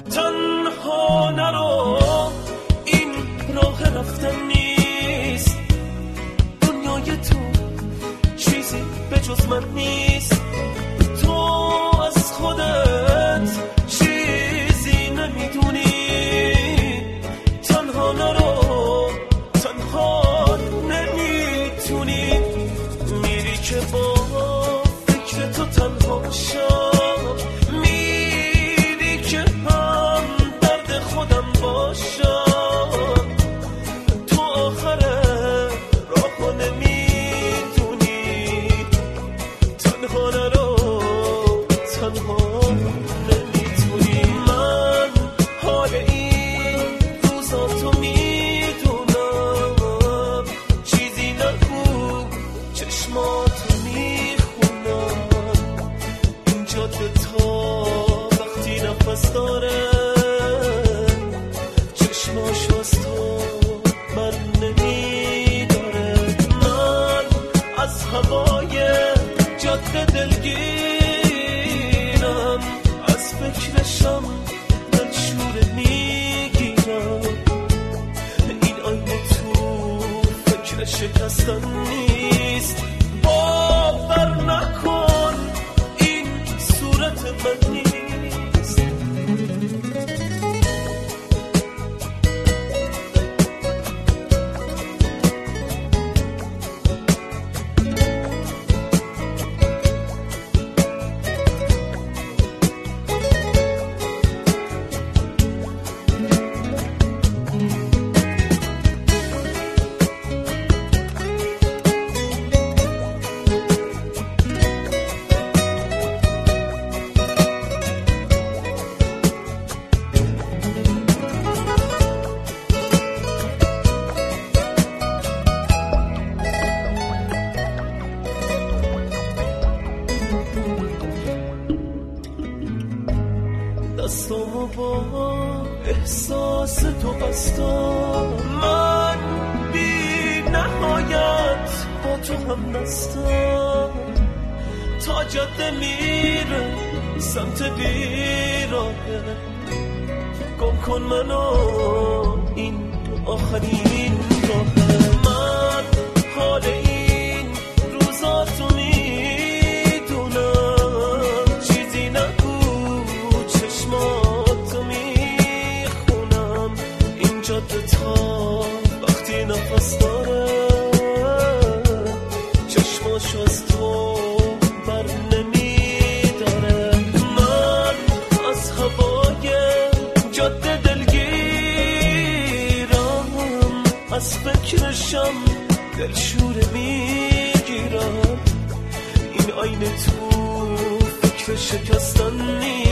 تنها نرو، این راه رفتن نیست، دنیای تو چیزی به جز من نیست، تو از خودت چیزی نمیدونی، تنها نرو، تنها نمیتونی، میری که با فکر تو تنها شم، میری که هم درد خودم باشم، تو آخر راهو نمیدونی، تنها نرو، تنها نمیتونی، من حال این روزا تو میدونم، چیزی نگو چشماتو میخونم، این جاده تا وقتی نفس داره، چشماشو از تو من نمیداره، من از هوای جاده دلگیرم، از فکرشم دلشوره میگیرم، این آینه تو فکر شکستن نیست، باور نکن این صورت من نیست. دستامو با احساس تو بستم، من بی نهایت با تو هم دستم، تا جاده میره سمت بیراهه، گم کن منو این آخرین راهه، من حال این روزا تو میدونم، چیزی نگو چشماتو میخونم، این جاده تا وقتی نفس داره، چشماشو از تو بر نمیداره، من از هوای جاده دلگیرم، از فکرشم دلشوره میگیرم، این آینه تو فکر شکستن نیست،